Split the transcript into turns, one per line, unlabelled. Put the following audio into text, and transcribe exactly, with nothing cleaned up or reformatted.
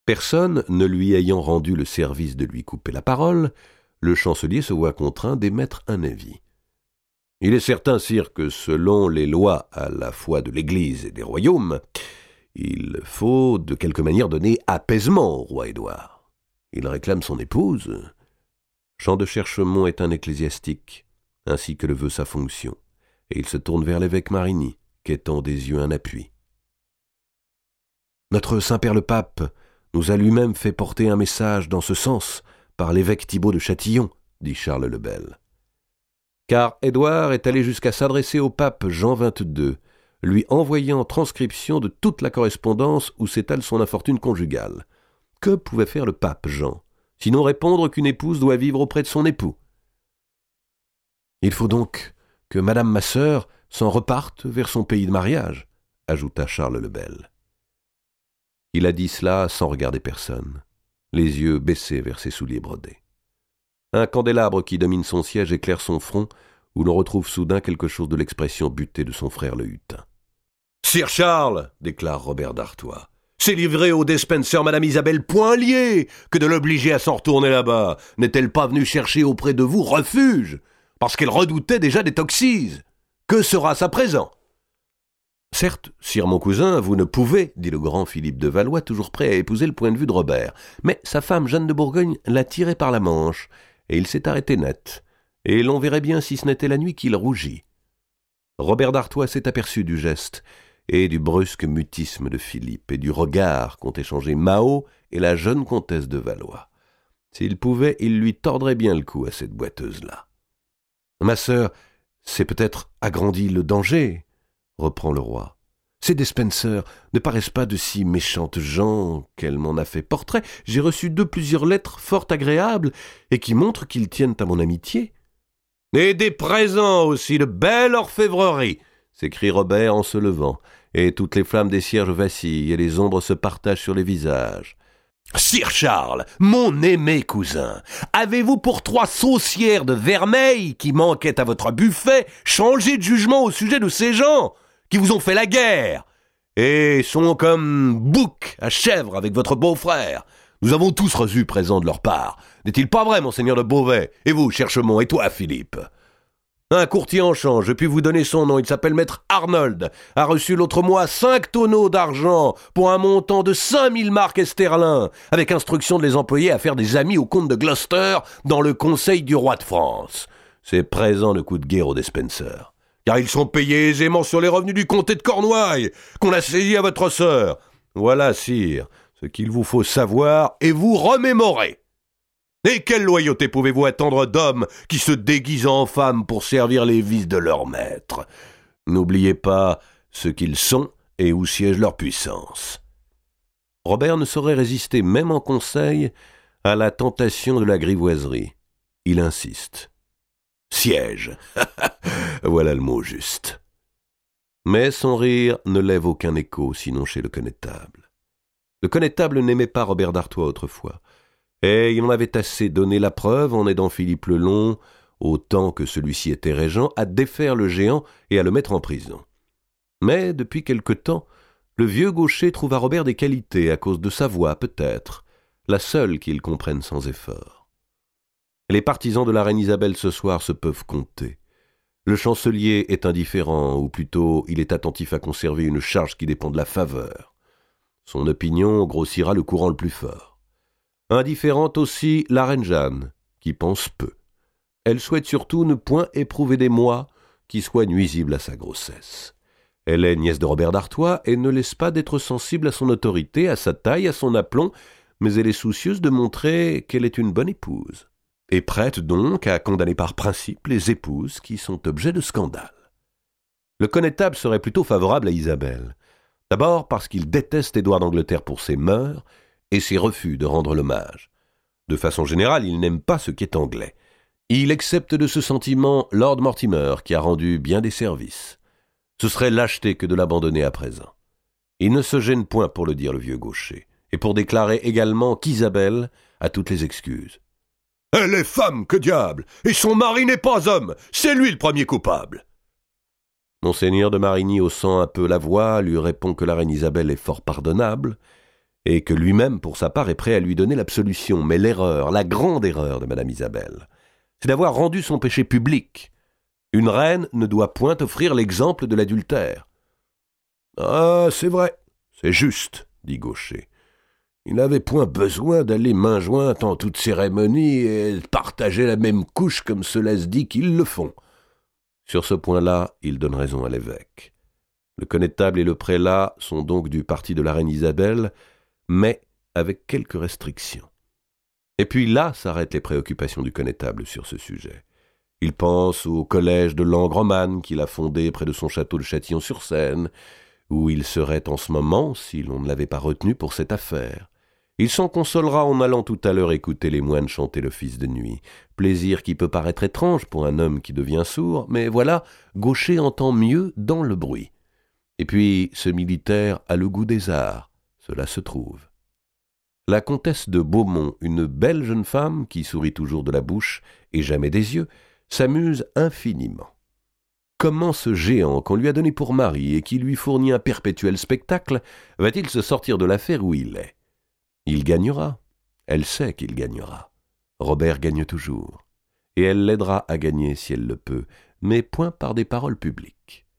Personne ne lui ayant rendu le service de lui couper la parole, le chancelier se voit contraint d'émettre un avis. « Il est certain, sire, que selon les lois à la fois de l'Église et des royaumes, il faut de quelque manière donner apaisement au roi Édouard. Il réclame son épouse. Jean de Cherchemont est un ecclésiastique, ainsi que le veut sa fonction, et il se tourne vers l'évêque Marigny, quêtant des yeux un appui. Notre Saint-Père le Pape nous a lui-même fait porter un message dans ce sens par l'évêque Thibaut de Châtillon, dit Charles le Bel. Car Édouard est allé jusqu'à s'adresser au pape Jean vingt-deux, lui envoyant transcription de toute la correspondance où s'étale son infortune conjugale. Que pouvait faire le pape Jean, sinon répondre qu'une épouse doit vivre auprès de son époux? Il faut donc que madame ma sœur s'en reparte vers son pays de mariage, ajouta Charles le Bel. Il a dit cela sans regarder personne, les yeux baissés vers ses souliers brodés. Un candélabre qui domine son siège éclaire son front, où l'on retrouve soudain quelque chose de l'expression butée de son frère le Hutin. « Sire Charles, déclare Robert d'Artois, c'est livré au Despenser madame Isabelle Poinlier que de l'obliger à s'en retourner là-bas. N'est-elle pas venue chercher auprès de vous refuge, parce qu'elle redoutait déjà des toxises? Que sera-ce à présent ?» « Certes, sire mon cousin, vous ne pouvez, dit le grand Philippe de Valois, toujours prêt à épouser le point de vue de Robert, mais sa femme Jeanne de Bourgogne l'a tiré par la manche, et il s'est arrêté net, et l'on verrait bien si ce n'était la nuit qu'il rougit. » Robert d'Artois s'est aperçu du geste, et du brusque mutisme de Philippe, et du regard qu'ont échangé Mao et la jeune comtesse de Valois. S'il pouvait, il lui tordrait bien le cou à cette boiteuse-là. « Ma sœur, c'est peut-être agrandi le danger, » reprend le roi. « Ces Despenser ne paraissent pas de si méchantes gens qu'elle m'en a fait portrait. J'ai reçu d'eux plusieurs lettres fort agréables et qui montrent qu'ils tiennent à mon amitié. »« Et des présents aussi, de belle orfèvrerie !» s'écrie Robert en se levant, et toutes les flammes des cierges vacillent et les ombres se partagent sur les visages. « Sire Charles, mon aimé cousin, avez-vous pour trois saucières de vermeil qui manquaient à votre buffet changé de jugement au sujet de ces gens qui vous ont fait la guerre et sont comme bouc à chèvre avec votre beau-frère? Nous avons tous reçu présent de leur part. N'est-il pas vrai, monseigneur de Beauvais? Et vous, Cherchemont, et toi, Philippe? Un courtier en change, je puis vous donner son nom, il s'appelle maître Arnold, a reçu l'autre mois cinq tonneaux d'argent pour un montant de cinq mille marques esterlins, avec instruction de les employer à faire des amis au comte de Gloucester dans le conseil du roi de France. Ces présents ne coûtent guère aux Despenser, car ils sont payés aisément sur les revenus du comté de Cornouailles, qu'on a saisi à votre sœur. Voilà, sire, ce qu'il vous faut savoir et vous remémorer. Et quelle loyauté pouvez-vous attendre d'hommes qui se déguisent en femmes pour servir les vices de leur maître? N'oubliez pas ce qu'ils sont et où siège leur puissance. Robert ne saurait résister, même en conseil, à la tentation de la grivoiserie. Il insiste. Siège. Voilà le mot juste. Mais son rire ne lève aucun écho, sinon chez le connétable. Le connétable n'aimait pas Robert d'Artois autrefois, et il en avait assez donné la preuve en aidant Philippe le Long, autant que celui-ci était régent, à défaire le géant et à le mettre en prison. Mais, depuis quelque temps, le vieux gaucher trouve à Robert des qualités, à cause de sa voix peut-être, la seule qu'il comprenne sans effort. Les partisans de la reine Isabelle ce soir se peuvent compter. Le chancelier est indifférent, ou plutôt il est attentif à conserver une charge qui dépend de la faveur. Son opinion grossira le courant le plus fort. Indifférente aussi la reine Jeanne, qui pense peu. Elle souhaite surtout ne point éprouver des mois qui soient nuisibles à sa grossesse. Elle est nièce de Robert d'Artois et ne laisse pas d'être sensible à son autorité, à sa taille, à son aplomb, mais elle est soucieuse de montrer qu'elle est une bonne épouse, et prête donc à condamner par principe les épouses qui sont objets de scandale. Le connétable serait plutôt favorable à Isabelle, d'abord parce qu'il déteste Édouard d'Angleterre pour ses mœurs et ses refus de rendre l'hommage. De façon générale, il n'aime pas ce qui est anglais. Il accepte de ce sentiment Lord Mortimer, qui a rendu bien des services. Ce serait lâcheté que de l'abandonner à présent. Il ne se gêne point pour le dire, le vieux gaucher, et pour déclarer également qu'Isabelle a toutes les excuses. « Elle est femme, que diable, et son mari n'est pas homme, c'est lui le premier coupable !» Monseigneur de Marigny, haussant un peu la voix, lui répond que la reine Isabelle est fort pardonnable, et que lui-même, pour sa part, est prêt à lui donner l'absolution. Mais l'erreur, la grande erreur de Madame Isabelle, c'est d'avoir rendu son péché public. Une reine ne doit point offrir l'exemple de l'adultère. « Ah, c'est vrai, c'est juste, » dit Gaucher. « Il n'avait point besoin d'aller main jointe en toute cérémonie et partager la même couche comme cela se dit qu'ils le font. » Sur ce point-là, il donne raison à l'évêque. Le connétable et le prélat sont donc du parti de la reine Isabelle, mais avec quelques restrictions. Et puis là s'arrêtent les préoccupations du connétable sur ce sujet. Il pense au collège de Langremane qu'il a fondé près de son château de Châtillon-sur-Seine, où il serait en ce moment si l'on ne l'avait pas retenu pour cette affaire. Il s'en consolera en allant tout à l'heure écouter les moines chanter l'office de nuit, plaisir qui peut paraître étrange pour un homme qui devient sourd, mais voilà, Gaucher entend mieux dans le bruit. Et puis ce militaire a le goût des arts, cela se trouve. La comtesse de Beaumont, une belle jeune femme qui sourit toujours de la bouche et jamais des yeux, s'amuse infiniment. Comment ce géant qu'on lui a donné pour mari et qui lui fournit un perpétuel spectacle va-t-il se sortir de l'affaire où il est ? Il gagnera. Elle sait qu'il gagnera. Robert gagne toujours. Et elle l'aidera à gagner si elle le peut, mais point par des paroles publiques.